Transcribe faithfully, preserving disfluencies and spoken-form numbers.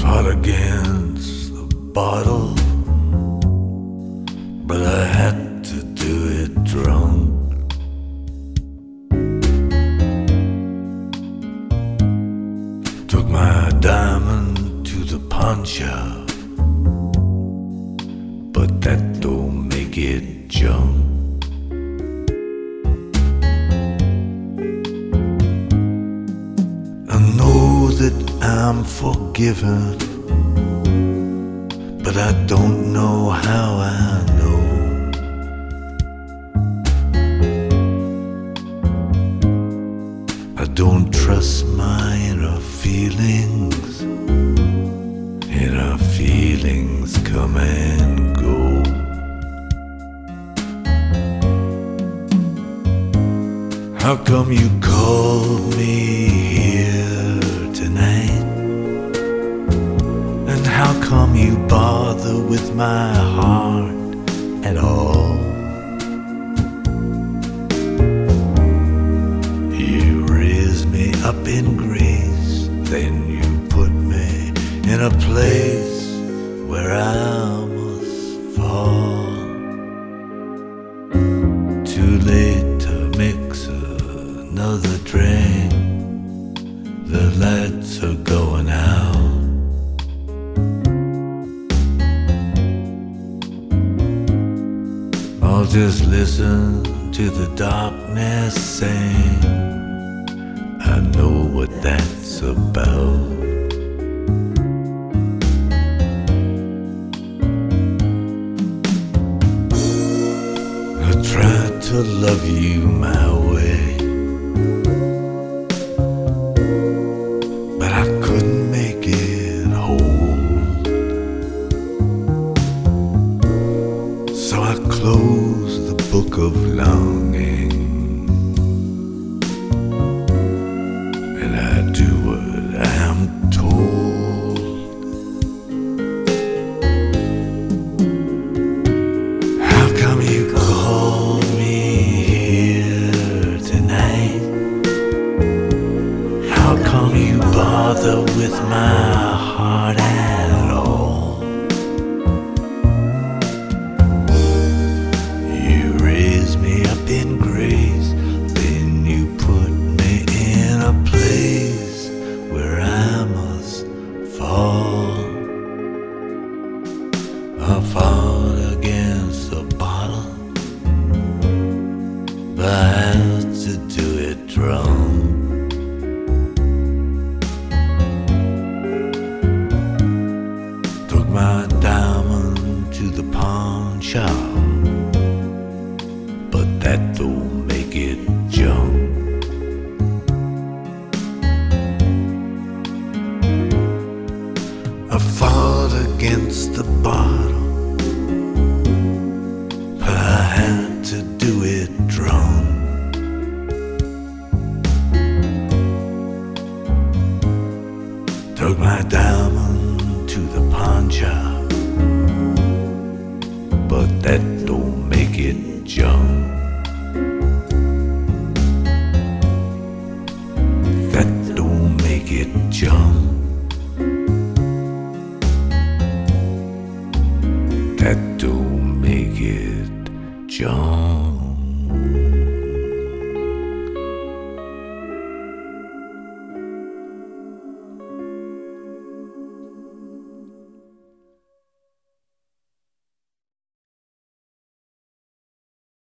fought against the bottle, but I had to do it drunk. Took my diamond to the pawn shop, but that don't make it junk. I know that I'm forgiven, but I don't know how I know. I don't trust my inner feelings. Inner feelings come and go. How come you called me here tonight? And how come you bother with my heart at all? You raise me up in grace, then you put me in a place where I must fall. Too late to mix another drink. The lights are going out. I'll just listen to the darkness sing. I know what that's about. I tried to love you my way, but I couldn't make it whole. So I closed the book of longing, and I do what I'm told. How come you called me here tonight? How come you bother with my heart at all? You raise me up in grace, then you put me in a place where I must fall. I fought against the bottle, but I had to do it drunk. Took my diamond to the pawn shop, but that don't make it junk. I fought against the bottle, but I had to do it drunk. Took my diamond to the pawn shop,